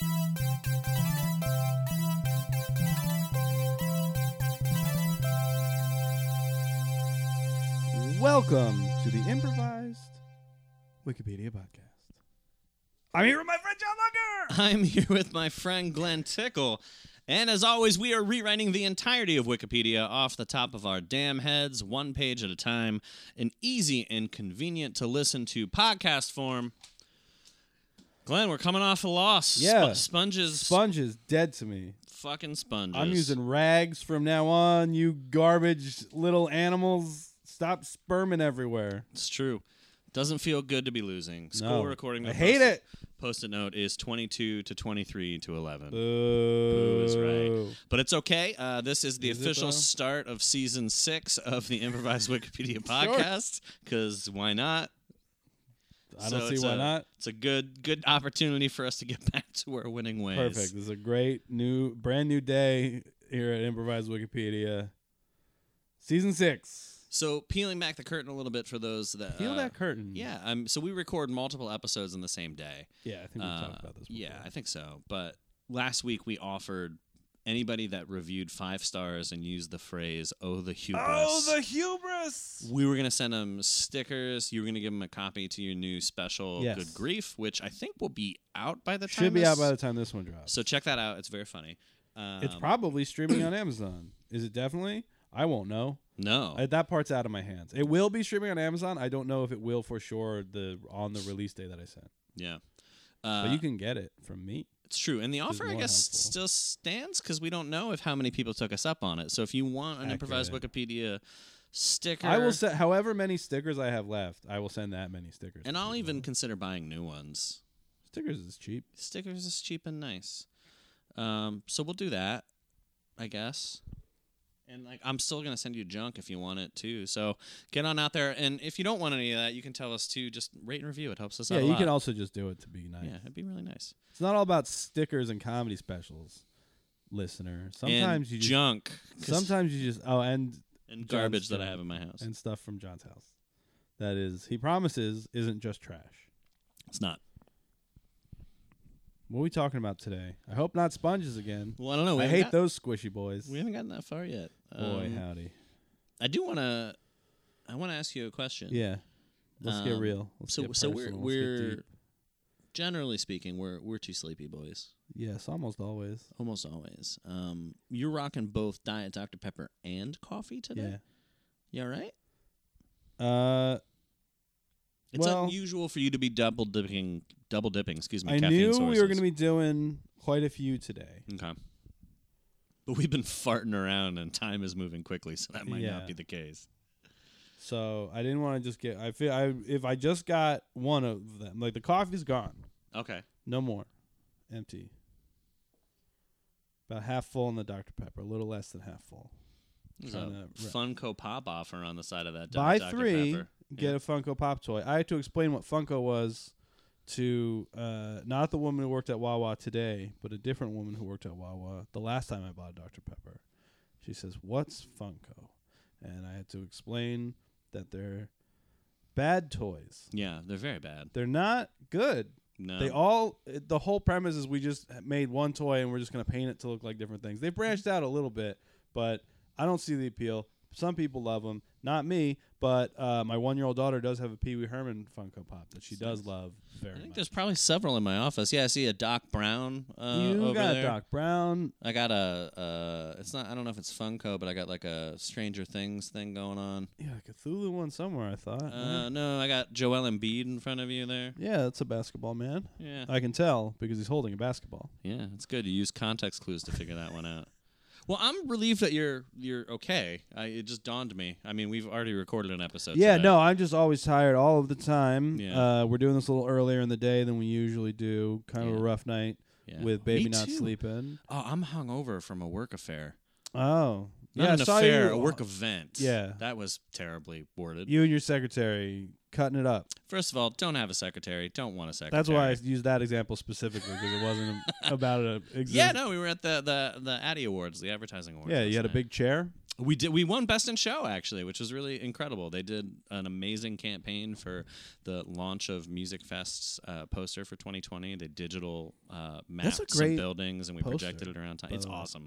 Welcome to the Improvised Wikipedia Podcast. I'm here with my friend John Lunger. I'm here with my friend Glenn Tickle. And as always, we are rewriting the entirety of Wikipedia off the top of our damn heads, one page at a time, in easy and convenient to listen to podcast form. Glenn, we're coming off a loss. Yeah. Sponges. Sponge is dead to me. Fucking sponges. I'm using rags from now on. You garbage little animals. Stop sperming everywhere. It's true. Doesn't feel good to be losing. School recording. I hate it. Post-it note is 22 to 23 to 11. Boo. Boo is right. But it's okay. This is the official though? start of season 6 of the Improvised Wikipedia podcast. Because why not? I don't see why not. It's a good opportunity for us to get back to our winning ways. Perfect. This is a great brand new day here at Improvised Wikipedia. Season 6. So peeling back the curtain a little bit for those that Peel that curtain. Yeah. So we record multiple episodes in the same day. Yeah, I think we've talked about this before. Yeah, I think so. But last week we offered anybody that reviewed 5 stars and used the phrase, "Oh, the hubris." Oh, the hubris! We were going to send them stickers. You were going to give them a copy to your new special, Yes. Good Grief, which I think will be out by the time Should be out by the time this one drops. So check that out. It's very funny. It's probably streaming on Amazon. Is it definitely? I won't know. No. That part's out of my hands. It will be streaming on Amazon. I don't know if it will for sure on the release day that I sent. Yeah. But you can get it from me. It's true. And the offer, I more guess, helpful. still stands because we don't know if how many people took us up on it. So if you want an Improvised Wikipedia sticker. I will send, however many stickers I have left, I will send that many stickers. And to I'll people. even consider buying new ones. Stickers is cheap. Stickers is cheap and nice. So we'll do that, I guess. And I'm still gonna send you junk if you want it too. So get on out there, and if you don't want any of that, you can tell us too. Just rate and review; it helps us out. Yeah, a you lot. can also just do it to be nice. Yeah, it'd be really nice. It's not all about stickers and comedy specials, listener. Sometimes and you just junk. Sometimes you just and garbage that I junk have in my house and stuff from John's house. That is, he promises, isn't just trash. It's not. What are we talking about today? I hope not sponges again. Well, I don't know. I hate those squishy boys. We haven't gotten that far yet. Boy, howdy. I do want to. I want to ask you a question. Yeah. Let's get real. Let's get so personal. Let's get we're deep. generally speaking, we're two sleepy boys. Yes, almost always. Almost always. You're rocking both Diet Dr. Pepper and coffee today? Yeah. You all right? It's unusual for you to be double dipping. Excuse me. I caffeine knew sources. we were going to be doing quite a few today. Okay. But we've been farting around, and time is moving quickly, so that might not be the case. So I didn't want to just get. If I just got one of them, like the coffee's gone. Okay. No more. Empty. About half full in the Dr. Pepper, a little less than half full. There's a Funko Pop offer on the side of that. Buy Dr. 3, Pepper. get a Funko Pop toy. I had to explain what Funko was to not the woman who worked at Wawa today, but a different woman who worked at Wawa the last time I bought a Dr. Pepper. She says, "What's Funko?" And I had to explain that they're bad toys. Yeah, they're very bad. They're not good. No. The whole premise is we just made one toy and we're just going to paint it to look like different things. They branched out a little bit, but I don't see the appeal. Some people love them, not me, but my 1-year-old daughter does have a Pee Wee Herman Funko Pop that she does love very I think much. there's probably several in my office. Yeah, I see a Doc Brown You over got there. Doc Brown. I got a it's not. I don't know if it's Funko, but I got like a Stranger Things thing going on. Yeah, a Cthulhu one somewhere, I thought. right? No, I got Joel Embiid in front of you there. Yeah, that's a basketball man. Yeah, I can tell because he's holding a basketball. yeah, it's good. You use context clues to figure that one out. Well, I'm relieved that you're okay. It just dawned me. I mean, we've already recorded an episode. Yeah, today. no, I'm just always tired all of the time. Yeah. We're doing this a little earlier in the day than we usually do. Kind of a rough night with baby Me not too. sleeping. Oh, I'm hungover from a work affair. Oh. Not yeah, an I saw affair, you, a work event. Yeah. That was terribly worded. You and your secretary cutting it up. First of all, don't have a secretary. Don't want a secretary. That's why I used that example specifically because it wasn't about a Yeah, no, we were at the Addy Awards, the advertising awards. Yeah, last you had a night. big chair. We won Best in Show, actually, which was really incredible. They did an amazing campaign for the launch of Music Fest's poster for 2020. They digital mapped some great buildings, and we poster, projected it around town. by It's the way. awesome.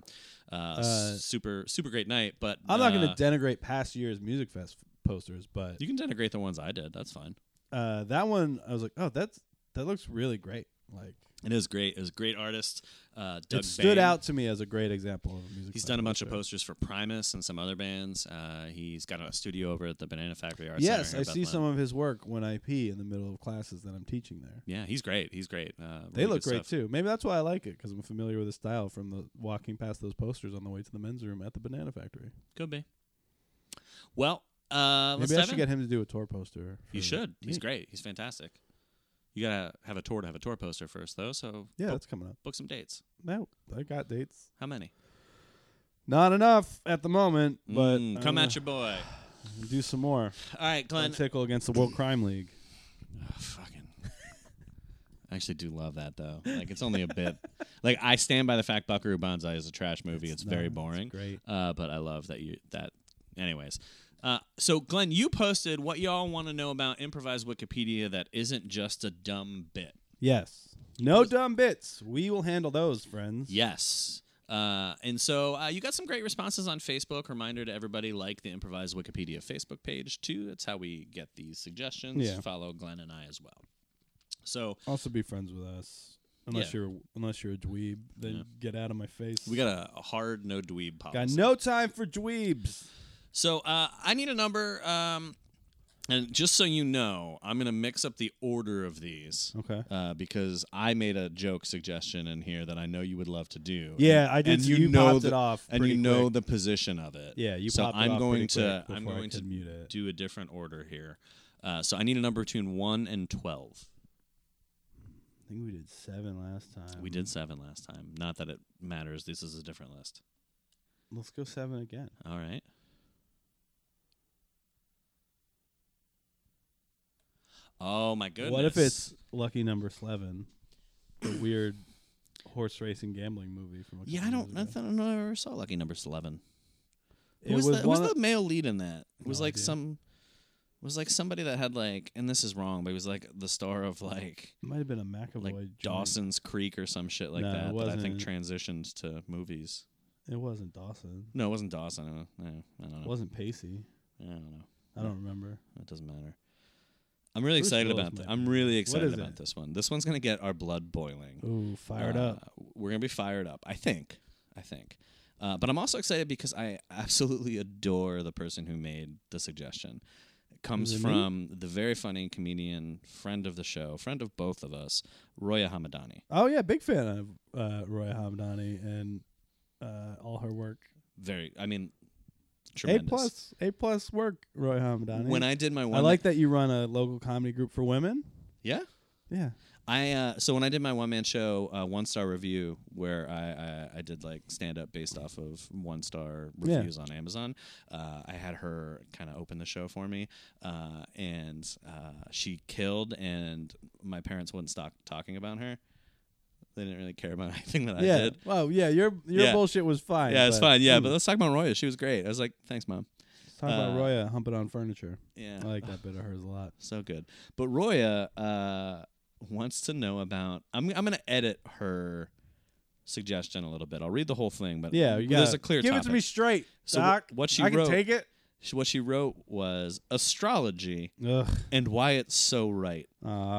Super great night. But I'm not going to denigrate past year's Music Fest posters, but You can denigrate the ones I did. That's fine. that one I was like, oh, that looks really great. Like, It is great. It was a great artist. Doug it stood Bain. out to me as a great example of a music. He's fest done a bunch of poster. posters for Primus and some other bands. He's got a studio over at the Banana Factory Arts Yes, Center. I see some of his work when I pee in the middle of classes that I'm teaching there. Yeah, he's great. He's great. They Really look good great stuff. too. Maybe that's why I like it, because I'm familiar with the style from the walking past those posters on the way to the men's room at the Banana Factory. Could be. Well, let's Maybe I dive should in. get him to do a tour poster. You for should. He's me. great. He's fantastic. You gotta have a tour to have a tour poster first, though. So Yeah, book, that's coming up. book some dates. No, I got dates. How many? Not enough at the moment, but Come at your boy. do some more. All right, Glenn. Tickle against the World Crime League. Oh, fucking. I actually do love that though. Like it's only a bit. Like I stand by the fact Buckaroo Banzai is a trash movie. It's very boring. Great. But I love that you that. Anyways, so Glenn, you posted what y'all want to know about improvised Wikipedia that isn't just a dumb bit. Yes. No dumb bits. We will handle those, friends. Yes. And so you got some great responses on Facebook. Reminder to everybody, like the Improvised Wikipedia Facebook page, too. That's how we get these suggestions. Yeah. Follow Glenn and I as well. So Also be friends with us. Unless you're a dweeb, then get out of my face. we got a hard no dweeb policy. Got no time for dweebs. So I need a number. And just so you know, I'm going to mix up the order of these. Okay. Because I made a joke suggestion in here that I know you would love to do. Yeah, I did. And You know popped it off and pretty you know quick. the position of it. Yeah, you so popped it I'm off going pretty to quick I'm before I going to could mute it. do a different order here. So I need a number between 1 and 12. I think we did 7 last time. We did 7 last time. Not that it matters. This is a different list. Let's go 7 again. All right. Oh my goodness. What if it's lucky number 11, the weird horse racing gambling movie from? Yeah, I don't know if I ever saw Lucky Number 11. It Who was was the, one who's of- the male lead in that? It was No like idea. somebody that had like, and this is wrong, but he was like the star of like It might have been a McAvoy. like joint. Dawson's Creek or some shit like No, it that that I think wasn't. transitioned to movies. It wasn't Dawson. No, it wasn't Dawson. I don't know. It wasn't Pacey. I don't know. I don't remember. It doesn't matter. I'm really Bruce excited Willis about that. might I'm be. really What excited is about it? this one. This one's gonna get our blood boiling. Ooh, fired up. We're gonna be fired up. I think. But I'm also excited because I absolutely adore the person who made the suggestion. It comes Is it me? from the very funny comedian, friend of the show, friend of both of us, Roya Hamadani. Oh yeah, big fan of Roya Hamadani and all her work. Tremendous. A plus work, Roya Hamadani. When I did my one, I like that you run a local comedy group for women. Yeah. Yeah. So when I did my one-man show, 1-star review, where I did like stand-up based off of 1-star reviews on Amazon, I had her kind of open the show for me, and she killed, and my parents wouldn't stop talking about her. They didn't really care about anything that I did. Well, yeah, your Yeah. bullshit was fine. Yeah, it's but, fine. Yeah, but let's talk about Roya. She was great. I was like, thanks, Mom. let's talk about Roya humping on furniture. Yeah. I like that bit of hers a lot. So good. But Roya wants to know about. I'm gonna edit her suggestion a little bit. I'll read the whole thing, but Yeah, you there's gotta a clear give topic. it to me straight, So Doc. what she I can wrote- take it. What she wrote was astrology Ugh. and why it's so right.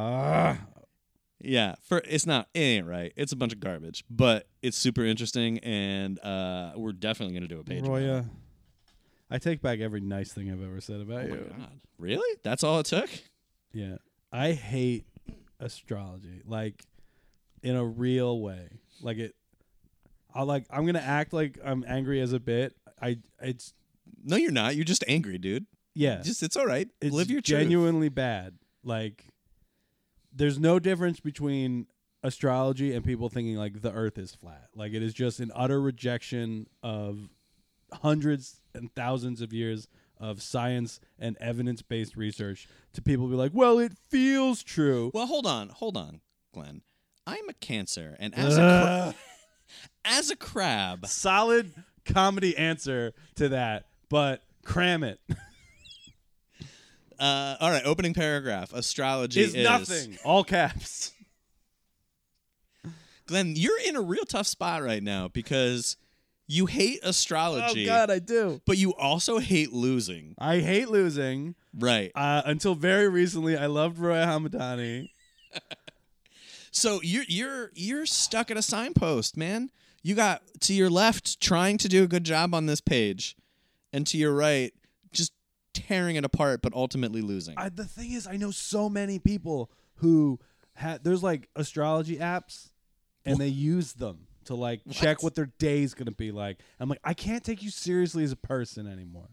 Yeah, it ain't right. It's a bunch of garbage, but it's super interesting, and we're definitely gonna do a page. about it. Roya, I take back every nice thing I've ever said about Oh my you. God, really? That's all it took? Yeah, I hate astrology, like in a real way. Like it, I'm gonna act like I'm angry as a bit. It's No, you're not. You're just angry, dude. yeah, It's all right. it's Live your truth. genuinely bad. Like, there's no difference between astrology and people thinking like the Earth is flat. Like it is just an utter rejection of hundreds and thousands of years of science and evidence-based research to people be like, well, it feels true. Well, hold on, Glenn. I'm a Cancer, and as a crab, Solid comedy answer to that, but cram it. All right, opening paragraph. Astrology is nothing. All caps. Glenn, you're in a real tough spot right now because you hate astrology. Oh, God, I do. But you also hate losing. I hate losing. Right. Until very recently, I loved Roy Hamadani. So you're stuck at a signpost, man. You got to your left trying to do a good job on this page, and to your right just tearing it apart, but ultimately losing. The thing is, I know so many people who there's like astrology apps, and they use them to like check what their day's gonna be like. I'm like, I can't take you seriously as a person anymore.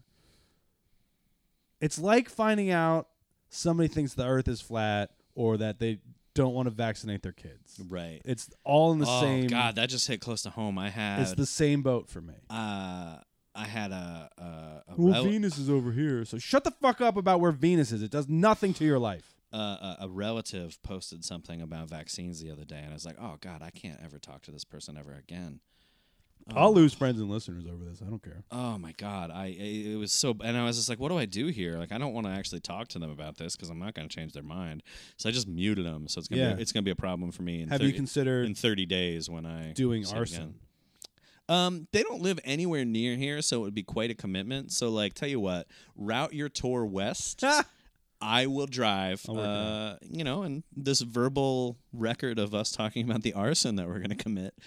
It's like finding out somebody thinks the Earth is flat or that they don't want to vaccinate their kids. Right. It's all in the same. Oh God, that just hit close to home. It's the same boat for me. I had a Venus is over here, so shut the fuck up about where Venus is. It does nothing to your life. A relative posted something about vaccines the other day, and I was like, oh God, I can't ever talk to this person ever again. I'll lose friends and listeners over this. I don't care. Oh my God, it was so, and I was just like, what do I do here? Like, I don't want to actually talk to them about this because I'm not going to change their mind. So I just muted them. So it's gonna be a problem for me. Have you considered in 30 days when I doing arson? They don't live anywhere near here, so it would be quite a commitment. So like, tell you what, route your tour west. I will drive, and this verbal record of us talking about the arson that we're going to commit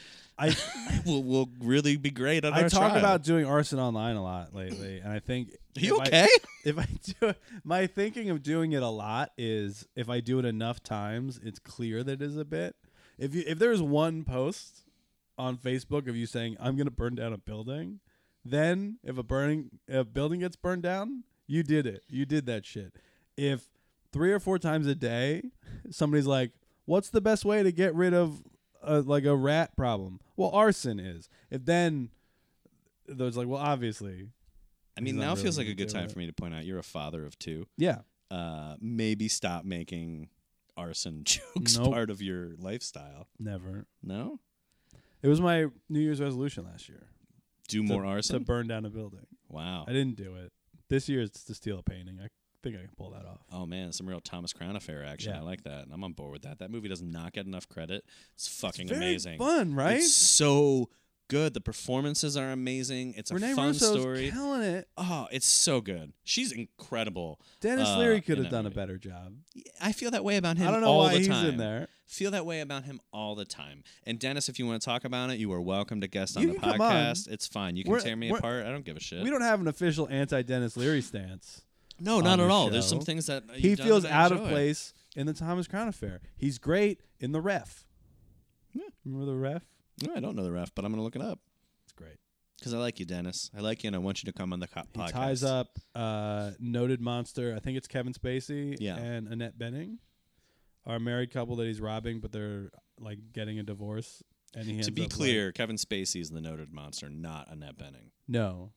will really be great on our I talk trial. about doing arson online a lot lately, and I think... Are you okay? If I do it, my thinking of doing it a lot is if I do it enough times, it's clear that it is a bit. If there's one post on Facebook of you saying, I'm going to burn down a building, then if a building gets burned down, you did it. You did that shit. If 3 or 4 times a day, somebody's like, what's the best way to get rid of a rat problem? Well, arson is. If then there's like, well, obviously. I mean, now feels like a good time for me to point out you're a father of 2. Yeah. Maybe stop making arson jokes part of your lifestyle. Never. No? It was my New Year's resolution last year. Do more arson? To burn down a building. Wow. I didn't do it. This year it's to steal a painting. I think I can pull that off. Oh man, some real Thomas Crown Affair action. Yeah. I like that. I'm on board with that. That movie does not get enough credit. It's fucking It's very amazing. fun, right? It's so good. The performances are amazing. It's Renee a fun Russo's story. killing it. Oh, it's so good. She's incredible. Dennis Leary could in have that done a movie. better job. I feel that way about him I don't know all why the he's time. in there. Feel that way about him all the time. And Dennis, if you want to talk about it, you are welcome to guest on You the can come on. podcast. It's fine. You can tear me apart. I don't give a shit. We don't have an official anti-Dennis Leary stance. No, not at all. There's some things that he you've done feels that I out of enjoy. place in the Thomas Crown Affair. He's great in The Ref. Yeah. Remember The Ref? No, I don't know the ref, but I'm going to look it up. It's great. Because I like you, Dennis. I like you, and I want you to come on the podcast. He ties up noted monster. I think it's Kevin Spacey and Annette Bening, are a married couple that he's robbing, but they're like getting a divorce. And he to be clear, Kevin Spacey is the noted monster, not Annette Bening. No,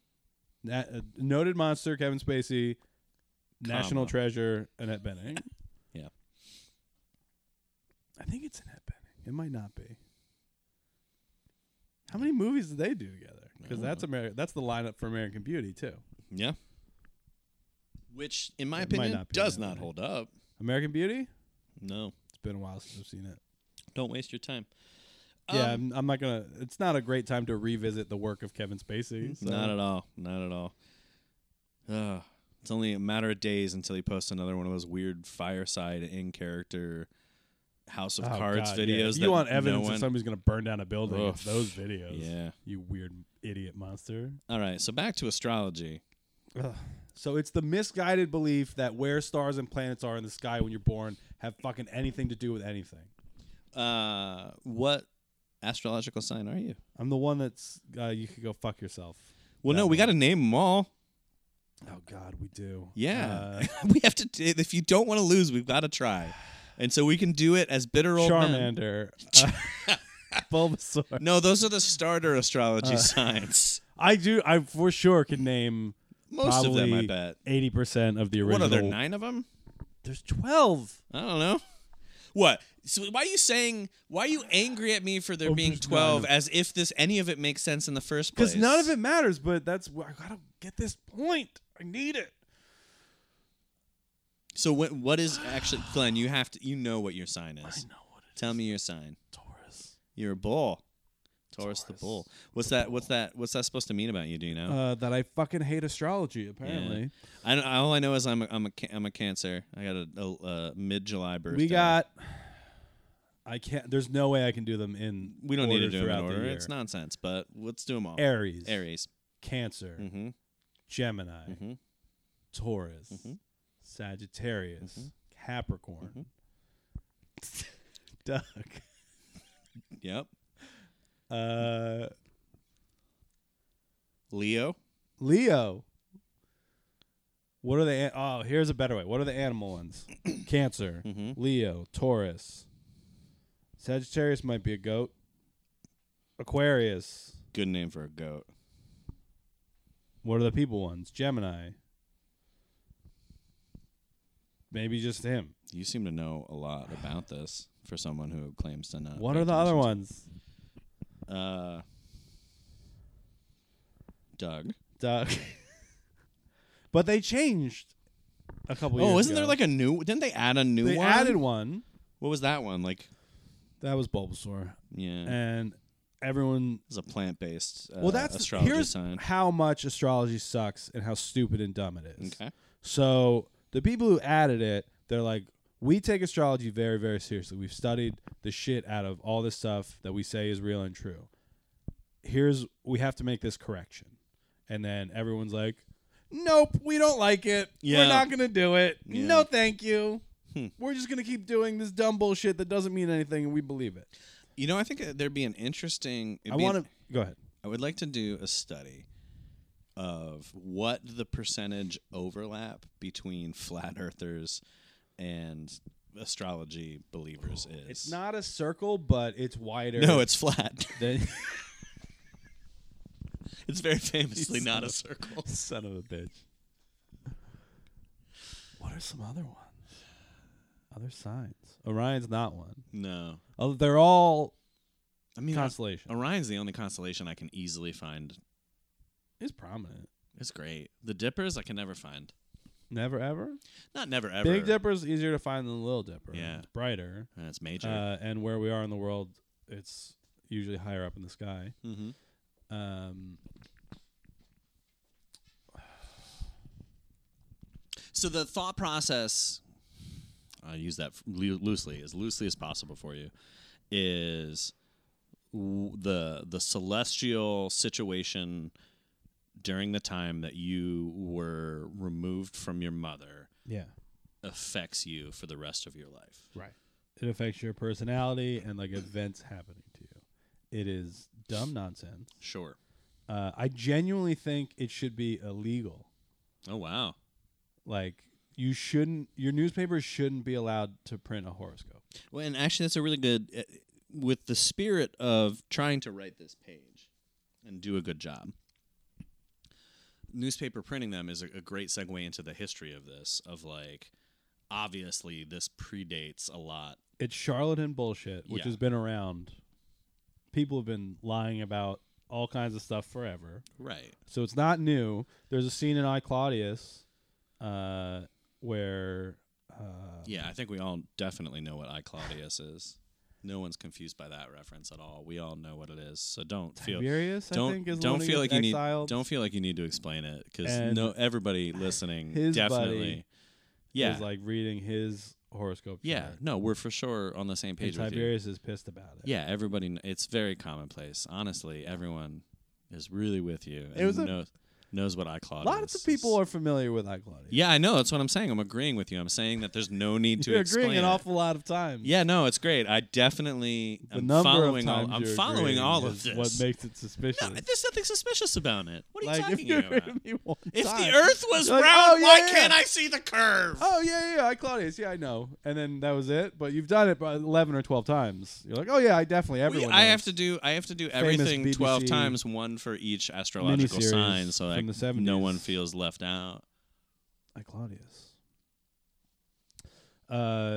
noted monster Kevin Spacey, national treasure Annette Bening. Yeah, I think it's Annette Bening. It might not be. How many movies did they do together? Because that's the lineup for American Beauty too. Yeah. Which, in my opinion, does not hold up. American Beauty? No. It's been a while since I've seen it. Don't waste your time. Yeah, I'm not gonna. It's not a great time to revisit the work of Kevin Spacey. So. Not at all. Not at all. It's only a matter of days until he posts another one of those weird fireside in character House of Cards videos. Yeah. If you want evidence that somebody's gonna burn down a building, it's those videos. Yeah, you weird idiot monster. All right, so back to astrology. So it's the misguided belief that where stars and planets are in the sky when you're born have fucking anything to do with anything. What astrological sign are you? I'm the one that's you could go fuck yourself. Well, no, we got to name them all. Oh God, we do. Yeah, we have to. If you don't want to lose, we've got to try, and so we can do it as bitter old Charmander, Bulbasaur. No, those are the starter astrology signs. I for sure can name most of them. I bet 80% of the original. What are there? 9 of them? There's 12. I don't know. What? So why are you angry at me for there I'm being just 12 not- as if any of it makes sense in the first place? Because none of it matters, but I gotta get this point. I need it. So what is actually, Glenn, you know what your sign I is. know what it Tell me your sign. is. Taurus. You're a bull. Taurus the bull. What's that supposed to mean about you, do you know? That I fucking hate astrology, apparently. All I know is I'm a Cancer. I got a mid-July birthday. There's no way I can do them in We don't need to do them in throughout the order. year. It's nonsense, but let's do them all. Aries. Cancer. Mm-hmm. Gemini. Mm-hmm. Taurus. Mm-hmm. Sagittarius. Mhm. Capricorn. Duck. Yep. Leo. What are the? Here's a better way. What are the animal ones? Cancer, Mm-hmm. Leo, Taurus. Sagittarius might be a goat. Aquarius. Good name for a goat. What are the people ones? Gemini. Maybe just him. You seem to know a lot about this for someone who claims to not. What pay are the other attention. ones? Doug. Duck. But they changed a couple years ago. Oh, isn't there like a new? Didn't they add a new They one? added one. What was that one? Like, That was Bulbasaur. yeah, And everyone it's a plant-based well, that's astrology here's sign. how much astrology sucks and how stupid and dumb it is. Okay. So the people who added it, they're like, we take astrology very, very seriously. We've studied the shit out of all this stuff that we say is real and true. We have to make this correction. And then everyone's like, nope, we don't like it. Yeah. We're not going to do it. Yeah. No, thank you. Hmm. We're just going to keep doing this dumb bullshit that doesn't mean anything and we believe it. You know, I think there'd be an interesting. I want to go ahead. I would like to do a study of what the percentage overlap between flat earthers and astrology believers is. It's not a circle, but it's wider. No, it's flat. than It's very famously You not son a of- circle. Son of a bitch. What are some other ones? Other signs. Orion's not one. No. Oh, they're all I mean, constellation. Orion's the only constellation I can easily find. It's prominent. It's great. The Dippers I can never find. Never ever. Not never ever. Big Dipper's easier to find than the Little Dipper. Yeah. It's brighter. And it's major. And where we are in the world, it's usually higher up in the sky. Mm-hmm. So the thought process, I use that loosely as possible for you, is the celestial situation during the time that you were removed from your mother Yeah. affects you for the rest of your life. Right. It affects your personality and like events happening to you. It is dumb nonsense. Sure. I genuinely think it should be illegal. Oh, wow. Like your newspapers shouldn't be allowed to print a horoscope. Well, and actually that's a really good, with the spirit of trying to write this page and do a good job. Newspaper printing them is a great segue into the history of this, of like, obviously this predates a lot. It's charlatan bullshit, which Yeah. has been around. People have been lying about all kinds of stuff forever. Right. So it's not new. There's a scene in I, Claudius where... Yeah, I think we all definitely know what I, Claudius is. No one's confused by that reference at all. We all know what it is. So don't feel Tiberius, I think, is the don't one who feel gets like you exiled. don't feel like you need to explain it, because And everybody listening his definitely buddy yeah. is like reading his horoscope Yeah, chart. no, we're for sure on the same And page with you. Tiberius is pissed about it. Yeah, everybody. It's very commonplace. Honestly, everyone is really with you. It was and knows what I, Claudius. Lots of people are familiar with I, Claudius. Yeah, I know. That's what I'm saying. I'm agreeing with you. I'm saying that there's no need to You're explain agreeing an it. awful lot of times. Yeah, no, it's great. I definitely The am number following of times all. I'm you're following agreeing all of is this. what makes it suspicious. No, there's nothing suspicious about it. What are you Like if talking you about? agree with me one If time, the Earth was you're like, round, oh, yeah, why yeah. can't I see the curve? Oh yeah, I, Claudius. Yeah, I know. And then that was it. But you've done it by 11 or 12 times. You're like, oh yeah, I definitely. Everyone. I knows. have to do everything BBC 12 times, one for each astrological miniseries sign, so from that the 70s. no one feels left out. I, Claudius.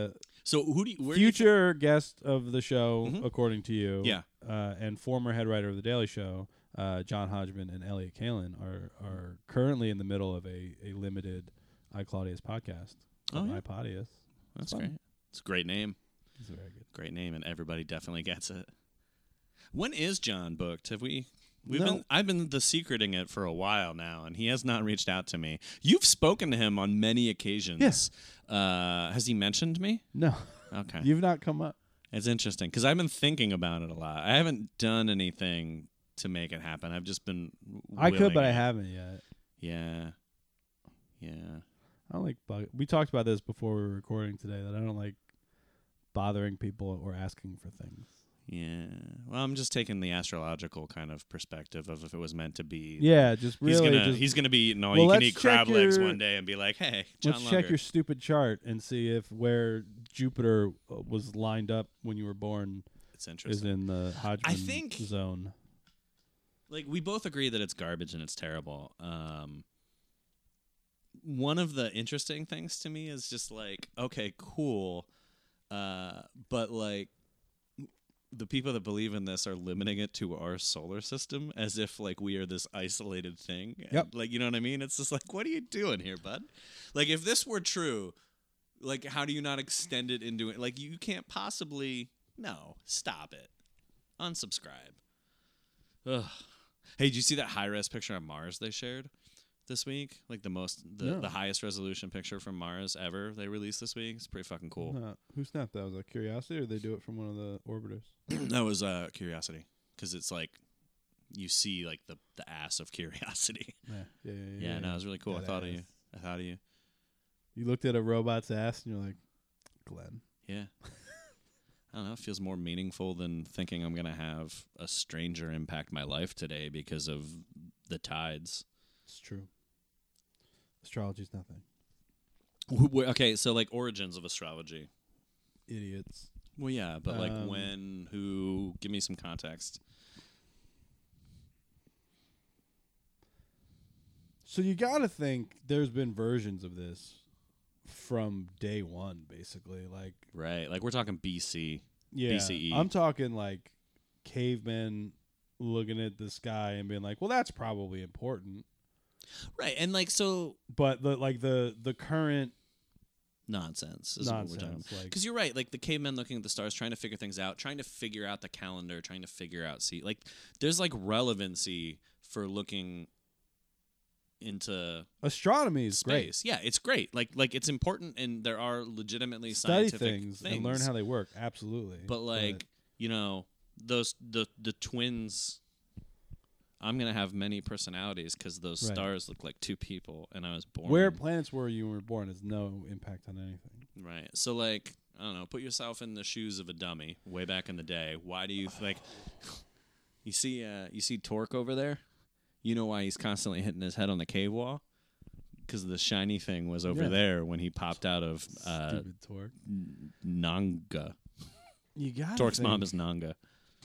So who do you, where future guest of the show, Mhm. according to you, Yeah. and former head writer of the Daily Show, John Hodgman and Elliot Kalin are currently in the middle of a limited iClaudius podcast. Oh, yeah. iPodius. That's fun. great. It's a great name. It's very good. Great name, and everybody definitely gets it. When is John booked? Have we? No. I've been the secreting it for a while now, and he has not reached out to me. You've spoken to him on many occasions. Yes. Has he mentioned me? No, Okay. you've not come up. It's interesting because I've been thinking about it a lot. I haven't done anything to make it happen. I've just been. I could, willing but I it. haven't yet. Yeah. Yeah. I don't like we talked about this before we were recording today, that I don't like bothering people or asking for things. Yeah. Well, I'm just taking the astrological kind of perspective of if it was meant to be. Yeah, just really He's gonna be eating all Well, you can let's eat crab check legs your- one day and be like, "Hey, John let's Lunger." check your stupid chart and see if where Jupiter was lined up when you were born It's interesting. is in the Hodgman think- zone. Like we both agree that it's garbage and it's terrible. One of the interesting things to me is just like, okay, cool, but like the people that believe in this are limiting it to our solar system as if like we are this isolated thing. And, Yep. like, you know what I mean? It's just like, what are you doing here, bud? Like, if this were true, like, how do you not extend it into it? Like, you can't possibly. No, stop it. Unsubscribe. Ugh. Hey, did you see that high-res picture of Mars they shared this week? Like No. the highest resolution picture from Mars ever they released this week. It's pretty fucking cool. Who snapped that? Was that Curiosity, or did they do it from one of the orbiters? That was Curiosity, because it's like you see like the ass of Curiosity. Yeah. No, it was really cool. That I thought of ass. you. I thought of you. You looked at a robot's ass and you're like, Glenn. Yeah. I don't know. It feels more meaningful than thinking I'm gonna have a stranger impact my life today because of the tides. It's true. Astrology's nothing. Okay, so like origins of astrology. Idiots. Well, yeah, but like Um, when, who? Give me some context. So you got to think there's been versions of this from day one, basically. Like, Right, like we're talking BC. yeah, BCE. I'm talking like cavemen looking at the sky and being like, well, that's probably important. Right, and like so But the current nonsense is what we're talking. nonsense, like, Because you're right, like the cavemen looking at the stars, trying to figure things out, trying to figure out the calendar, trying to figure out like there's like relevancy for looking into astronomy is great. space. Yeah, it's great. Like it's important, and there are legitimately Study scientific things and learn how they work. Absolutely. But like you know, those the twins. I'm gonna have many personalities because those Right. stars look like two people, and I was born. where planets were you when you were born has no impact on anything. Right. So like I don't know. Put yourself in the shoes of a dummy way back in the day. Why do you like? You see Torque over there. You know why he's constantly hitting his head on the cave wall? Because the shiny thing was over Yeah. there when he popped out of Stupid Torque. Nanga. You got Torque's mom is Nanga.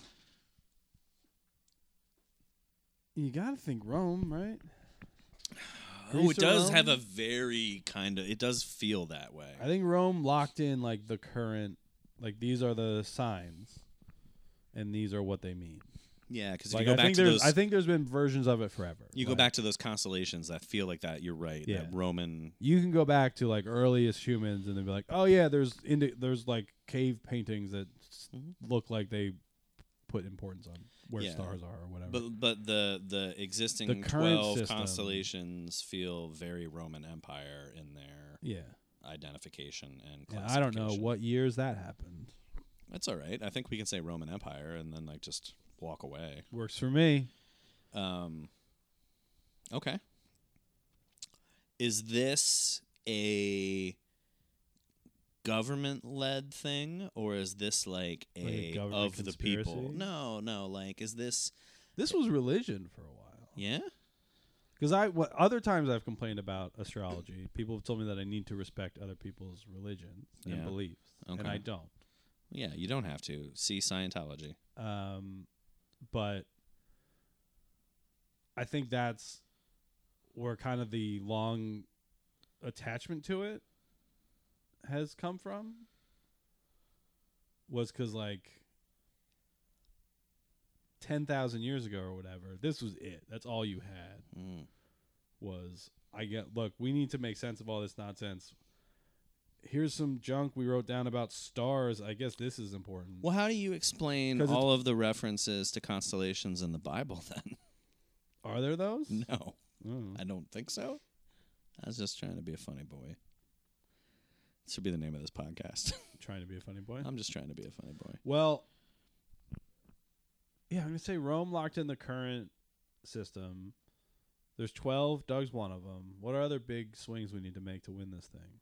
You got to think Rome, right? Oh, Greece it or does Rome? have a very kind of. It does feel that way. I think Rome locked in like the current, like these are the signs, and these are what they mean. Yeah, because if Like you go back to those, I think there's been versions of it forever. you go Like, back to those constellations that feel like that. You're right. Yeah. That Roman. You can go back to like earliest humans, and then be like, oh yeah, there's like cave paintings that Mhm. look like they put importance on where Yeah. stars are or whatever. But the existing The current 12 system. constellations feel very Roman Empire in their yeah. identification and Yeah, I don't know classification. what years that happened. That's all right. I think we can say Roman Empire and then like just walk away. Works for me. Okay. Is this a government-led thing, or is this like a a government of the people? conspiracy? No. Like, is this? This was religion for a while. Yeah. Because other times I've complained about astrology, people have told me that I need to respect other people's religions and Yeah. beliefs, and Okay. I don't. Yeah. You don't have to see Scientology. But I think that's where kind of the long attachment to it has come from. was because like 10,000 years ago or whatever, this was it. That's all you had. Was look, we need to make sense of all this nonsense. Here's some junk we wrote down about stars. I guess this is important. Well, how do you explain all of the references to constellations in the Bible then? Are there those? No. Oh. I don't think so. I was just trying to be a funny boy. This should be the name of this podcast. Trying to be a funny boy? I'm just trying to be a funny boy. Well, yeah, I'm going to say Rome locked in the current system. There's 12. Doug's one of them. What are other big swings we need to make to win this thing?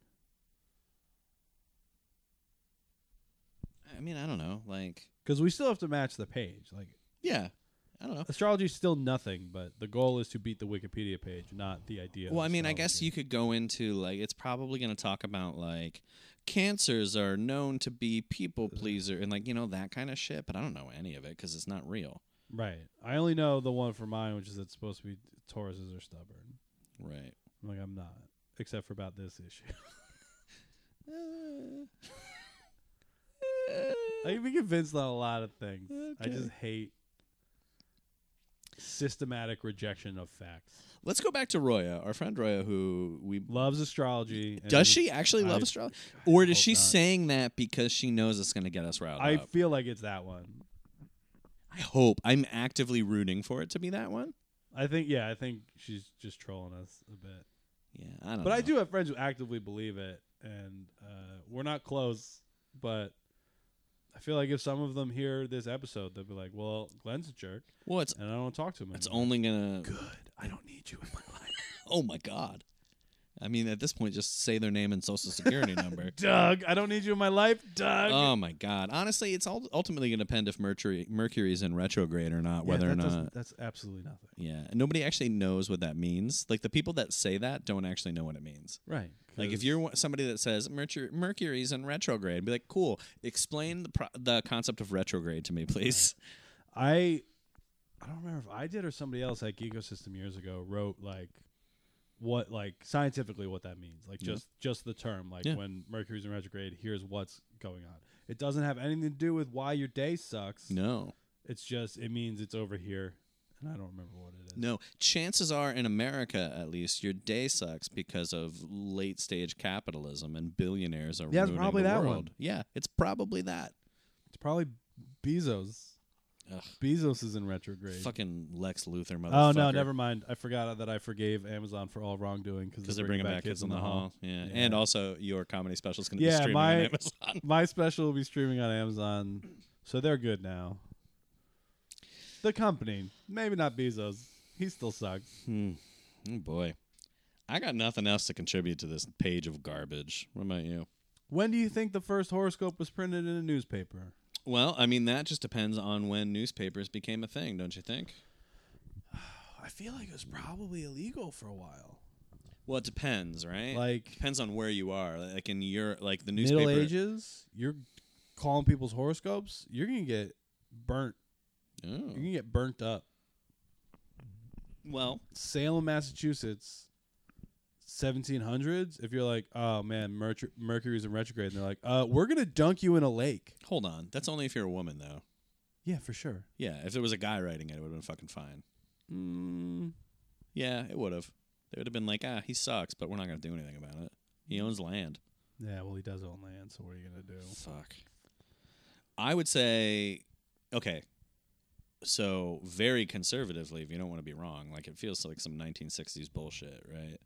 I mean, I don't know. Like, because we still have to match the page. Like, yeah, I don't know. Astrology's still nothing, but the goal is to beat the Wikipedia page, not the idea. Well, of I mean, I astrology. guess you could go into, like, it's probably going to talk about, like, cancers are known to be people pleaser and, like, you know, that kind of shit. But I don't know any of it because it's not real. Right. I only know the one for mine, which is it's supposed to be Tauruses are stubborn. Right. I'm like, I'm not, except for about this issue. I can be convinced on a lot of things. Okay. I just hate systematic rejection of facts. Let's go back to Roya, our friend Roya, who we Loves astrology. and does she actually love I- astrology, or is hope she not. saying that because she knows it's going to get us riled I up? feel like it's that one. I hope. I'm actively rooting for it to be that one. I think she's just trolling us a bit. Yeah, I don't know. But I do have friends who actively believe it, and we're not close, but I feel like if some of them hear this episode, they'll be like, well, Glenn's a jerk, Well, it's and I don't want to talk to him it's anymore. only gonna. Good. I don't need you in my life. Oh my god. I mean, at this point, just say their name and social security number. Doug, I don't need you in my life, Doug. Oh my god. Honestly, it's ultimately going to depend if Mercury's in retrograde or not, whether or not. That's absolutely nothing. Yeah, and nobody actually knows what that means. Like the people that say that don't actually know what it means. Right. Like if you're somebody that says Mercury's in retrograde, be like, cool. Explain the concept of retrograde to me, please. I don't remember if I did or somebody else at Ecosystem years ago wrote like what like scientifically what that means. Like just the term. Like when Mercury's in retrograde, here's what's going on. It doesn't have anything to do with why your day sucks. No. It's just it means it's over here. And I don't remember what it is. No, chances are in America, at least, your day sucks because of late stage capitalism and billionaires are Yeah, it's ruining probably the that world. one. Yeah, it's probably that. It's probably Bezos. Ugh. Bezos is in retrograde. Fucking Lex Luthor, motherfucker. Oh no, never mind. I forgot that I forgave Amazon for all wrongdoing Because they're bringing back Kids in the Hall. Yeah. Yeah. And also your comedy special is going to be Yeah, streaming on Amazon. My special will be streaming on Amazon, so they're good now. The company, maybe not Bezos. He still sucks. Oh boy. I got nothing else to contribute to this page of garbage. What about you? When do you think the first horoscope was printed in a newspaper? Well, I mean, that just depends on when newspapers became a thing, don't you think? I feel like it was probably illegal for a while. Well, it depends, right? Like Depends on where you are. Like in your, like the newspaper. Middle Ages, you're calling people's horoscopes, you're gonna get burnt. Oh. You're gonna get burnt up. Well, Salem, Massachusetts, 1700s. If you're like, oh man, Mercury's in retrograde, and they're like, we're gonna dunk you in a lake. hold on. That's only if you're a woman, though. Yeah, for sure. Yeah, if there was a guy writing it, it would have been fucking fine. Yeah, it would have. They would have been like, he sucks, but we're not going to do anything about it. He owns land. Yeah, well, he does own land, so what are you gonna do? Fuck. I would say, okay, so very conservatively, if you don't want to be wrong, like it feels like some 1960s bullshit, right?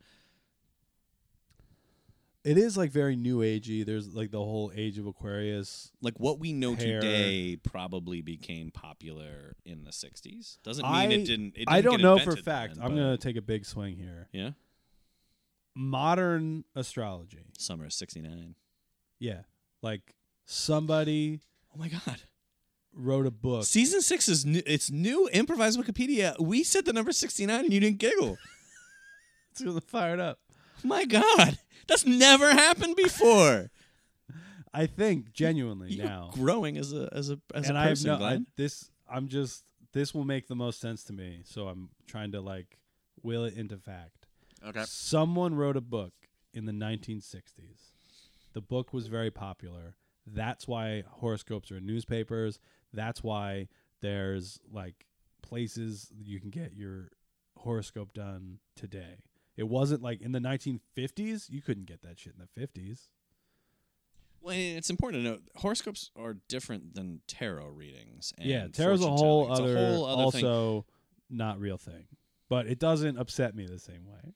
It is like very new agey. There's like the whole age of Aquarius. Like what we know Hair. today probably became popular in the 60s. Doesn't mean I it didn't. It I didn't don't get know for a invented fact. then, I'm but- gonna take a big swing here. Yeah. Modern astrology. Summer of 69. Yeah, like somebody Oh my God. wrote a book. Season 6 is new. It's new. Improvised Wikipedia. We said the number 69 and you didn't giggle. It's gonna fire it up. My God. That's never happened before. I think genuinely You're now. growing as a And I have person, no. Glenn. This will make the most sense to me. So I'm trying to like will it into fact. Okay. Someone wrote a book in the 1960s. The book was very popular. That's why horoscopes are in newspapers. That's why there's like places you can get your horoscope done today. It wasn't like in the 1950s. You couldn't get that shit in the 50s. Well, it's important to note horoscopes are different than tarot readings. And Yeah, tarot's a whole fortune telling. other, It's a whole other thing. also not real thing. But it doesn't upset me the same way.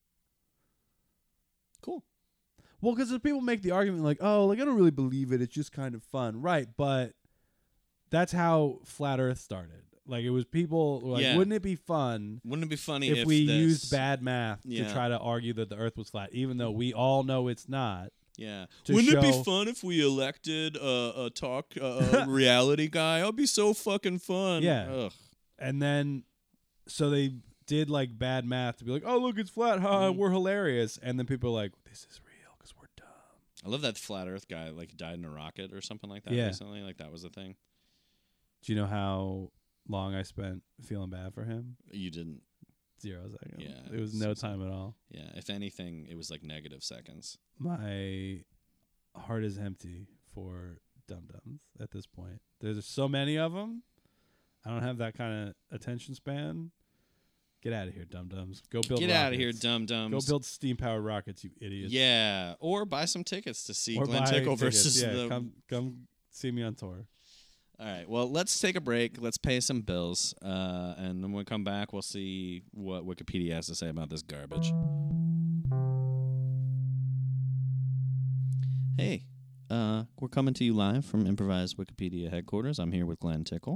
Cool. Well, because people make the argument like, oh, like I don't really believe it. It's just kind of fun. Right, but that's how Flat Earth started. Like it was people were like, Yeah. wouldn't it be fun Wouldn't it be funny if we this, used bad math Yeah. to try to argue that the Earth was flat, even though we all know it's not? Yeah. to Wouldn't it be show- fun if we elected a talk reality guy? It'd be so fucking fun. Yeah. Ugh. And then, so they did like bad math to be like, oh, look, it's flat. Ha, we're hilarious. And then people are like, this is real because we're dumb. I love that flat Earth guy. Like died in a rocket or something like that Yeah. recently. Like that was a thing. Do you know how long I spent feeling bad for him? You didn't. 0 seconds. Yeah, It was no time at all. Yeah. If anything, it was like negative seconds. My heart is empty for dum-dums at this point. There's so many of them. I don't have that kind of attention span. Get out of here, dum-dums. Go build Get out of here, rockets. dum dums. Go build steam-powered rockets, you idiots. Yeah. Or buy some tickets to see Or Glenn buy Tickle tickets. versus Yeah, the. come see me on tour. All right. Well, let's take a break. Let's pay some bills. And then when we come back, we'll see what Wikipedia has to say about this garbage. Hey, we're coming to you live from Improvised Wikipedia headquarters. I'm here with Glenn Tickle.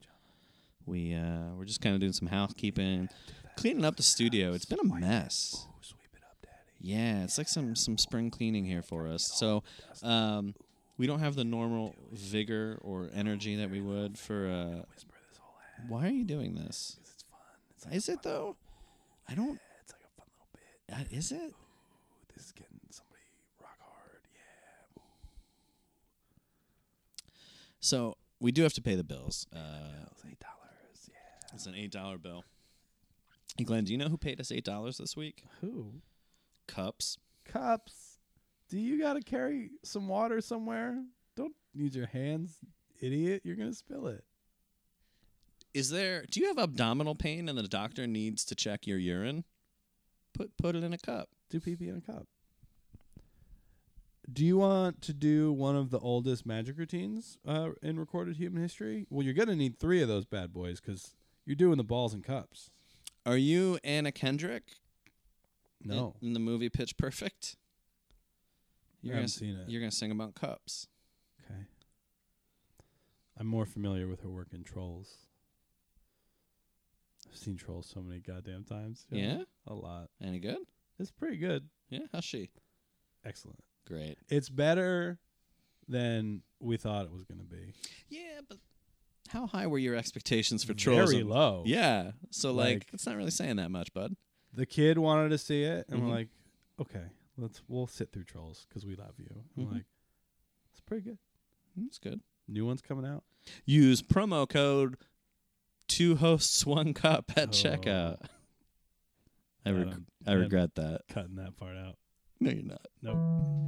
We're just kind of doing some housekeeping, cleaning up the studio. It's been a mess. Sweep it up, Daddy. Yeah, it's like some spring cleaning here for us. So, we don't have the normal vigor or energy that we would for. Whisper this whole ad. Why are you doing this? 'Cause it's fun. It's like Is it though? I don't. it's like a fun little bit. Is it? Ooh, this is getting somebody rock hard. Yeah. So we do have to pay the bills. That was $8. Yeah. It's an $8 bill. Hey, Glenn, do you know who paid us $8 this week? Who? Cups. Cups. Do you got to carry some water somewhere? Don't use your hands, idiot. You're going to spill it. Do you have abdominal pain and the doctor needs to check your urine? Put it in a cup. Do pee-pee in a cup. Do you want to do one of the oldest magic routines in recorded human history? Well, you're going to need 3 of those bad boys because you're doing the balls and cups. Are you Anna Kendrick? No. In the movie Pitch Perfect? I haven't seen it. You're going to sing about cups. Okay. I'm more familiar with her work in Trolls. I've seen Trolls so many goddamn times. Yeah? A lot. Any good? It's pretty good. Yeah? How's she? Excellent. Great. It's better than we thought it was going to be. Yeah, but how high were your expectations for Trolls? Very low. Yeah. So, Like- it's not really saying that much, bud. The kid wanted to see it, and Mhm. we're like, okay, we'll sit through Trolls because we love you. I'm Mhm. like, it's pretty good. That's good. New one's coming out. Use promo code 2 hosts 1 cup at Oh. checkout. I Adam, regret that. Cutting that part out. No, you're not. Nope.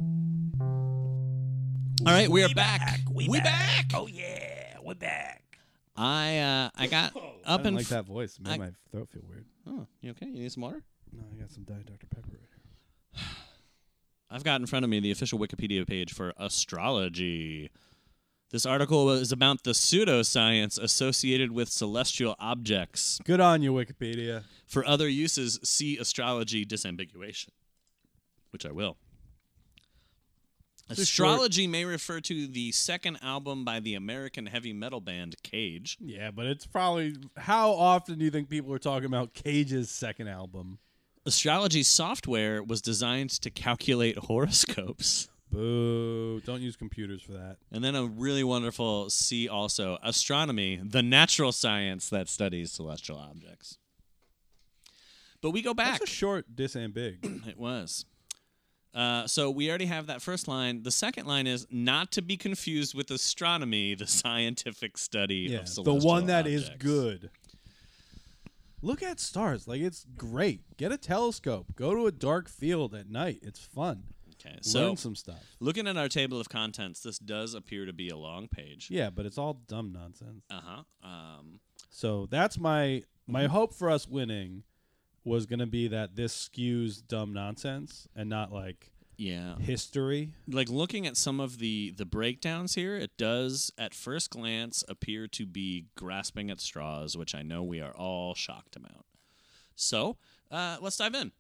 All right, we are back. We back. Oh yeah, we're back. I got I up didn't and like that voice. It made I- my throat feel weird. Oh, you okay? You need some water? No, I got some Diet Dr Pepper right here. I've got in front of me the official Wikipedia page for astrology. This article is about the pseudoscience associated with celestial objects. Good on you, Wikipedia. For other uses, see astrology disambiguation, which I will. It's a Astrology may refer to the second album by the American heavy metal band Cage. Yeah, but it's probably how often do you think people are talking about Cage's second album? Astrology software was designed to calculate horoscopes. Boo! Don't use computers for that. And then a really wonderful see also astronomy, the natural science that studies celestial objects. But we go back. That's a short disambig. It was. So we already have that first line. The second line is not to be confused with astronomy, the scientific study Yeah, of the celestial one that is objects. good. Look at stars. Like, it's great. Get a telescope. Go to a dark field at night. It's fun. Okay, so Learn some stuff. looking at our table of contents, this does appear to be a long page. Yeah, but it's all dumb nonsense. Uh-huh. So that's my hope for us winning was going to be that this skews dumb nonsense and not like Yeah. history. Like looking at some of the breakdowns here, it does at first glance appear to be grasping at straws, which I know we are all shocked about. So let's dive in.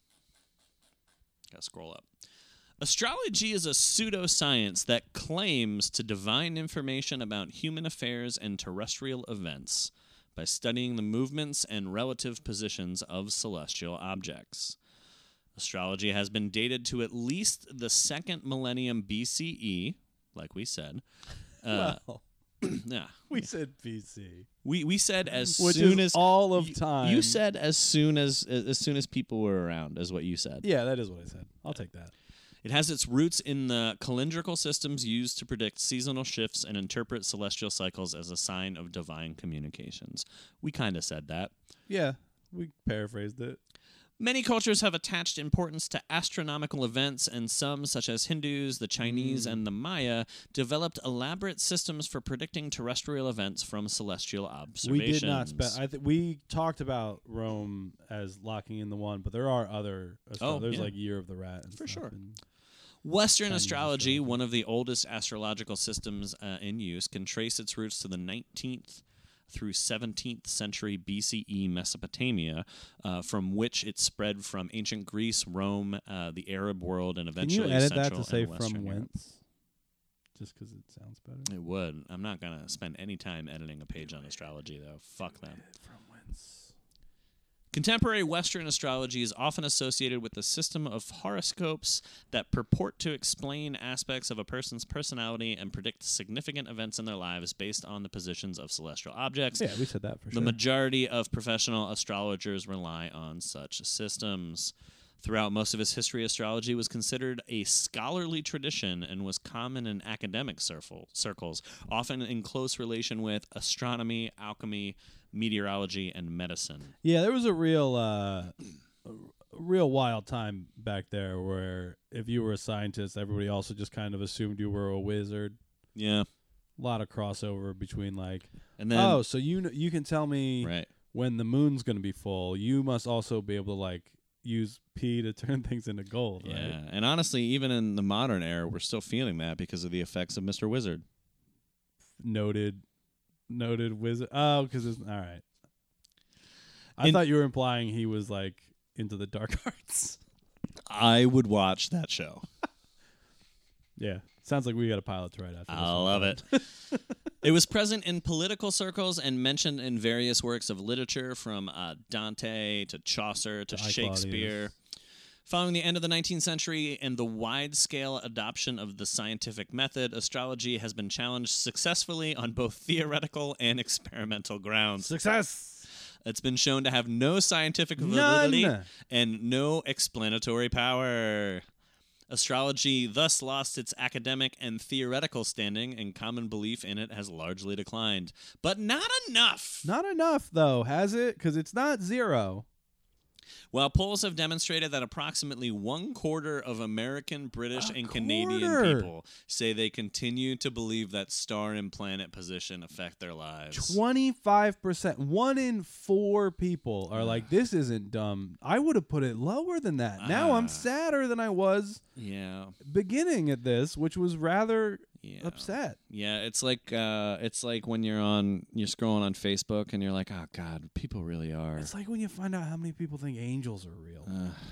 Gotta scroll up. Astrology is a pseudoscience that claims to divine information about human affairs and terrestrial events by studying the movements and relative positions of celestial objects. Astrology has been dated to at least the 2nd millennium BCE, like we said. Well, Yeah. we said BC. We said as Which soon is as all of time. You said as soon as people were around, is what you said. Yeah, that is what I said. I'll take that. It has its roots in the calendrical systems used to predict seasonal shifts and interpret celestial cycles as a sign of divine communications. We kind of said that. Yeah, we paraphrased it. Many cultures have attached importance to astronomical events, and some, such as Hindus, the Chinese, and the Maya, developed elaborate systems for predicting terrestrial events from celestial observations. We did not we talked about Rome as locking in the one, but there are other. There's yeah. like Year of the Rat and For stuff. sure. And Western Chinese astrology, astrology. one of the oldest astrological systems in use, can trace its roots to the 19th through 17th century BCE Mesopotamia, from which it spread from ancient Greece, Rome, the Arab world, and eventually Can you edit that Central to say and Western from Europe. whence? Just because it sounds better. It would. I'm not going to spend any time editing a page on astrology, though. Fuck them. From whence? Contemporary Western astrology is often associated with the system of horoscopes that purport to explain aspects of a person's personality and predict significant events in their lives based on the positions of celestial objects. Yeah, we said that for The sure. majority of professional astrologers rely on such systems. Throughout most of its history, astrology was considered a scholarly tradition and was common in academic circles, often in close relation with astronomy, alchemy, meteorology, and medicine. Yeah, there was a real wild time back there where if you were a scientist, everybody also just kind of assumed you were a wizard. Yeah. A lot of crossover between like, And then so you can tell me right. when the moon's going to be full. You must also be able to like use pee to turn things into gold, Yeah. right? And honestly, even in the modern era, we're still feeling that because of the effects of Mr. Wizard. Noted wizard. Oh, because it's all right. I thought you were implying he was like into the dark arts. I would watch that show. Yeah, sounds like we got a pilot to write after. I love it. It was present in political circles and mentioned in various works of literature from Dante to Chaucer to I. Shakespeare. Claudius. Following the end of the 19th century and the wide-scale adoption of the scientific method, astrology has been challenged successfully on both theoretical and experimental grounds. Success. It's been shown to have no scientific validity None. and no explanatory power. Astrology thus lost its academic and theoretical standing, and common belief in it has largely declined. But not enough! Not enough though, has it? Because it's not zero. While polls have demonstrated that approximately 1/4 of American, British, and Canadian quarter. people say they continue to believe that star and planet position affect their lives. 25%. 1 in 4 people are like, this isn't dumb. I would have put it lower than that. Now I'm sadder than I was Yeah. beginning at this, which was rather Yeah. upset. Yeah, it's like when you're scrolling on Facebook and you're like, oh God, people really are. It's like when you find out how many people think angels are real.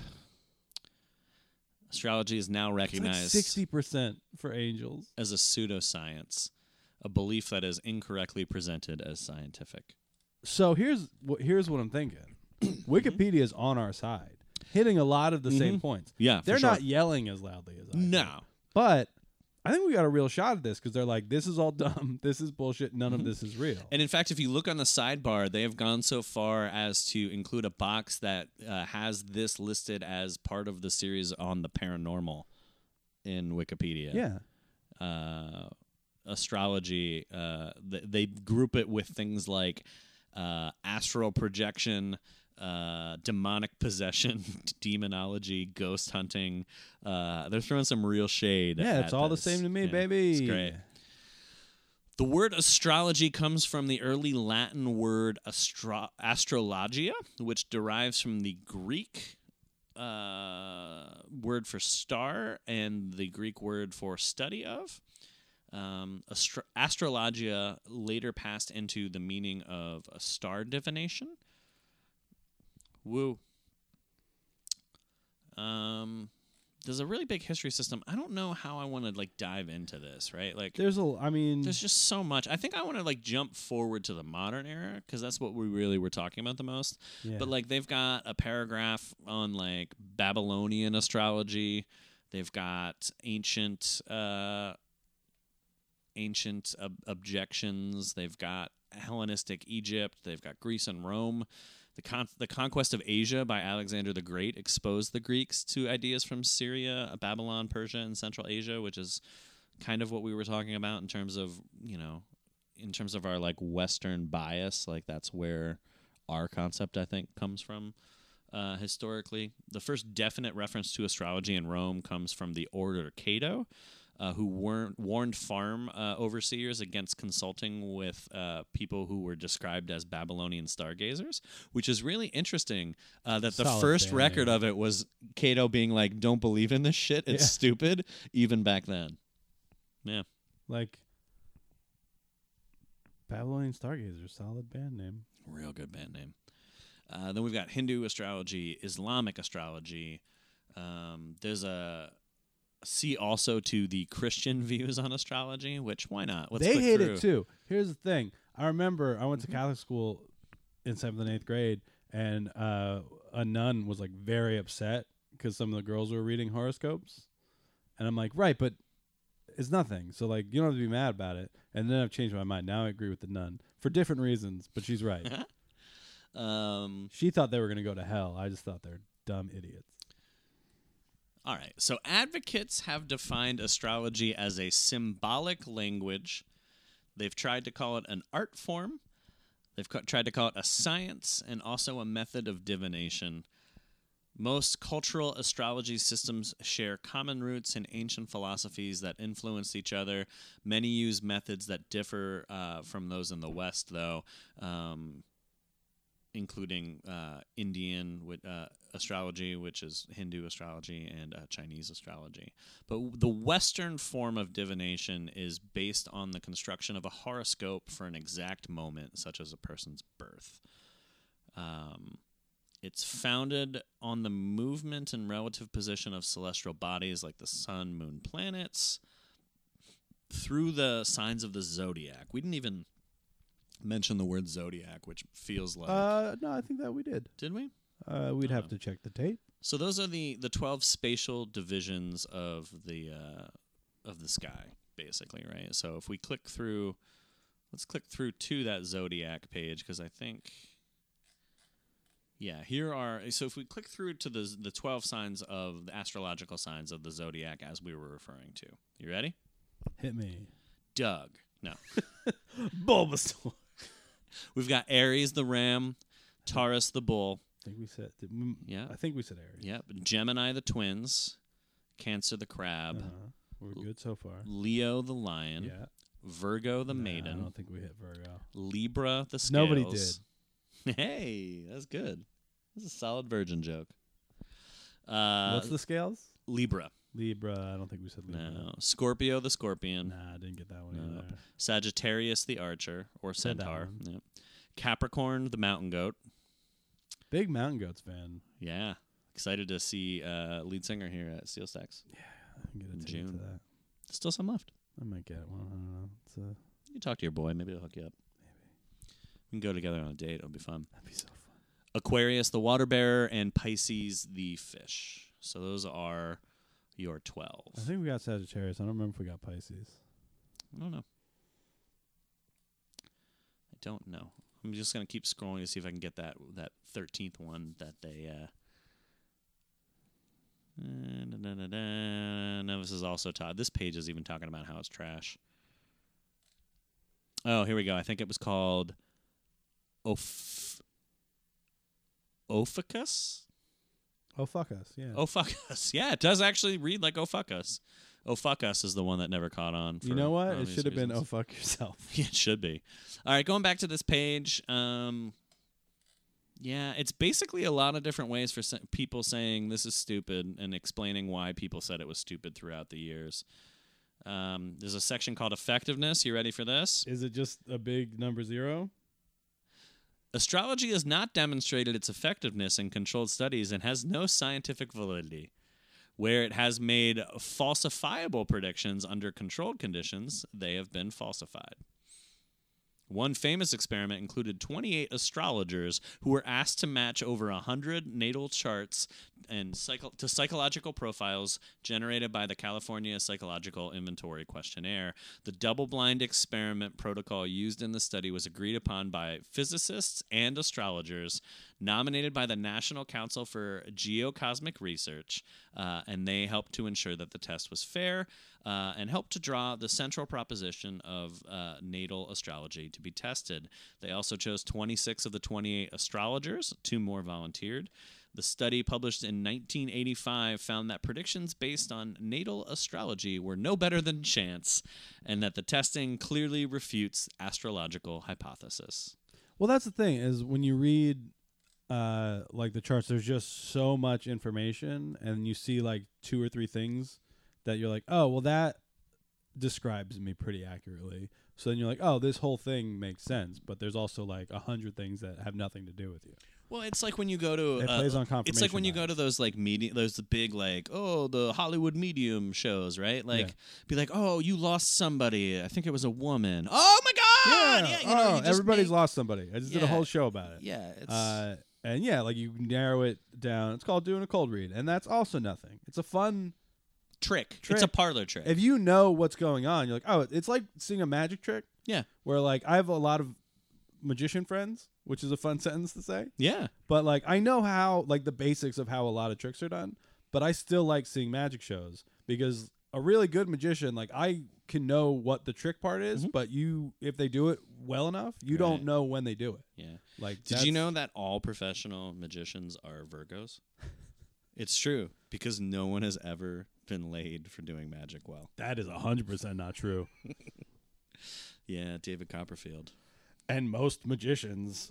Astrology is now It's recognized like 60% for angels. as a pseudoscience, a belief that is incorrectly presented as scientific. So here's what I'm thinking. Wikipedia is on our side, hitting a lot of the same points. Yeah, They're for sure. not yelling as loudly as I do. No. But I think we got a real shot at this because they're like, this is all dumb. This is bullshit. None of this is real. And in fact, if you look on the sidebar, they have gone so far as to include a box that has this listed as part of the series on the paranormal in Wikipedia. Yeah. Astrology, they group it with things like astral projection, demonic possession, demonology, ghost hunting. They're throwing some real shade. Yeah, it's at all the this. same to me, Yeah, baby. It's great. The word astrology comes from the early Latin word astrologia, which derives from the Greek word for star and the Greek word for study of. Astrologia later passed into the meaning of a star divination. Woo. There's a really big history system. I don't know how I want to dive into this, right? There's just so much. I think I want to jump forward to the modern era because that's what we really were talking about the most. yeah. But they've got a paragraph on Babylonian astrology. They've got ancient objections. They've got Hellenistic Egypt. They've got Greece and Rome. The conquest of Asia by Alexander the Great exposed the Greeks to ideas from Syria, Babylon, Persia, and Central Asia, which is kind of what we were talking about in terms of our Western bias. That's where our concept, I think, comes from historically. The first definite reference to astrology in Rome comes from the Order Cato, who warned farm overseers against consulting with people who were described as Babylonian stargazers, which is really interesting that the Solid first band record name. of it was Cato being don't believe in this shit. It's Yeah. stupid, even back then. Yeah. Babylonian Stargazer, solid band name. Real good band name. Then we've got Hindu astrology, Islamic astrology. There's a... See also to the Christian views on astrology, which why not? Let's They click hate through. it too. Here's the thing. I remember I went to Catholic school in 7th and 8th grade, and a nun was very upset because some of the girls were reading horoscopes. And I'm like, right, but it's nothing. So you don't have to be mad about it. And then I've changed my mind. Now I agree with the nun for different reasons, but she's right. She thought they were going to go to hell. I just thought they're dumb idiots. All right. So advocates have defined astrology as a symbolic language. They've tried to call it an art form. They've tried to call it a science and also a method of divination. Most cultural astrology systems share common roots in ancient philosophies that influenced each other. Many use methods that differ from those in the West, though, including Indian astrology, which is Hindu astrology, and Chinese astrology. But the Western form of divination is based on the construction of a horoscope for an exact moment, such as a person's birth. It's founded on the movement and relative position of celestial bodies like the sun, moon, planets, through the signs of the zodiac. We didn't even mention the word zodiac, which feels like... No, I think that we did. Did we? We'd have to check the tape. So those are the 12 spatial divisions of the sky, basically, right? So if we click through... Let's click through to that zodiac page, because I think... Yeah, here are... So if we click through to the 12 signs of the astrological signs of the zodiac as we were referring to. You ready? Hit me. Doug. No. Bulbasaur. We've got Aries the ram, Taurus the bull. I think we said... Yeah. I think we said Aries. Yep. Gemini the twins, Cancer the crab, We're good so far. Leo the lion, Yeah. Virgo the I maiden, don't think we hit Virgo. Libra the scales. Nobody did. Hey, that's good. That's a solid virgin joke. What's the scales? Libra. Libra. I don't think we said Libra. No. Scorpio the scorpion. Nah, I didn't get that one Nope. either. Sagittarius the archer or Said that centaur. one. Yep. Capricorn the mountain goat. Big Mountain Goats fan. Yeah. Excited to see lead singer here at Steel Stacks. I can get a In ticket June. to that. Still some left. I might get one. I don't know. You talk to your boy. Maybe he'll hook you up. We can go together on a date. It'll be fun. That'd be so fun. Aquarius the water bearer and Pisces the fish. So those are your 12. I think we got Sagittarius. I don't remember if we got Pisces. I don't know. I don't know. I'm just going to keep scrolling to see if I can get that 13th one that they... No, this is also Todd. This page is even talking about how it's trash. Oh, here we go. I think it was called Ophacus? Oh, fuck us. Yeah. Oh, fuck us. Yeah, it does actually read like oh, fuck us. Oh, fuck us is the one that never caught on. You know what? It obvious should have been, oh, reasons. fuck yourself. Yeah, it should be. All right, going back to this page. Yeah, it's basically a lot of different ways for people saying this is stupid and explaining why people said it was stupid throughout the years. There's a section called effectiveness. You ready for this? Is it just a big number 0? Astrology has not demonstrated its effectiveness in controlled studies and has no scientific validity. Where it has made falsifiable predictions under controlled conditions, they have been falsified. One famous experiment included 28 astrologers who were asked to match over 100 natal charts and to psychological profiles generated by the California Psychological Inventory Questionnaire. The double-blind experiment protocol used in the study was agreed upon by physicists and astrologers nominated by the National Council for Geocosmic Research, and they helped to ensure that the test was fair and helped to draw the central proposition of natal astrology to be tested. They also chose 26 of the 28 astrologers, 2 more volunteered. The study, published in 1985, found that predictions based on natal astrology were no better than chance, and that the testing clearly refutes astrological hypothesis. Well, that's the thing, is when you read like the charts, there's just so much information, and you see like 2 or 3 things that you're like, oh, well, that describes me pretty accurately. So then you're like, oh, this whole thing makes sense, but there's also like 100 things that have nothing to do with you. Well, it's like when you go to It plays on confirmation it's like when you go bias. to those like those big like the Hollywood medium shows, right? Like be like, oh, you lost somebody. I think it was a woman. Oh my god! Yeah, you know, you just everybody's make- lost somebody. I just did a Yeah. whole show about it. Yeah, it's And yeah, like you narrow it down. It's called doing a cold read, and that's also nothing. It's a fun. trick. Trick. It's a parlor trick. If you know what's going on, you're like, oh, it's like seeing a magic trick. Yeah. Where like I have a lot of magician friends, which is a fun sentence to say. Yeah. But like I know how like the basics of how a lot of tricks are done, but I still like seeing magic shows because a really good magician, like I can know what the trick part is, Mhm. but if they do it well enough, you Right. don't know when they do it. Yeah. Like Did you know that all professional magicians are Virgos? It's true because no one has ever been laid for doing magic well. that is 100% not true? Yeah, David Copperfield. And most magicians,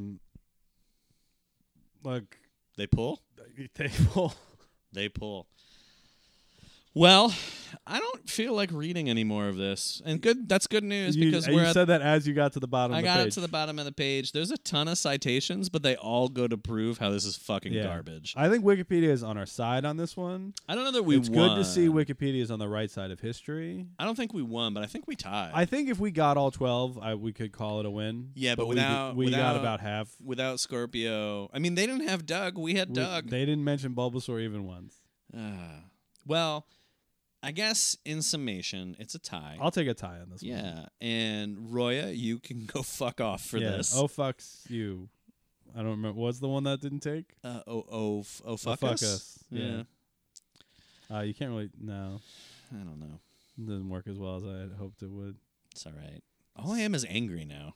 like They pull? they will. They pull. Well, I don't feel like reading any more of this. And that's good news because you said that as you got to the bottom I of the got page. it to the bottom of the page. There's a ton of citations, but they all go to prove how this is fucking Yeah. garbage. I think Wikipedia is on our side on this one. I don't know that we It's won. good to see Wikipedia is on the right side of history. I don't think we won, but I think we tied. I think if we got all 12, we could call it a win. Yeah, but we got without- about half. Without Scorpio. I mean, they didn't have Doug. We had Doug. They didn't mention Bulbasaur even once. Well, I guess in summation, it's a tie. I'll take a tie on this one. Yeah, and Roya, you can go fuck off for this. Oh, fucks you. I don't remember. What's the one that didn't take? Fuck Fuck us. Us. Yeah. You can't really. No. I don't know. It doesn't work as well as I had hoped it would. It's all right. All I am is angry now.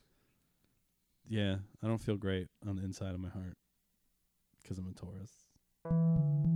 Yeah. I don't feel great on the inside of my heart because I'm a Taurus.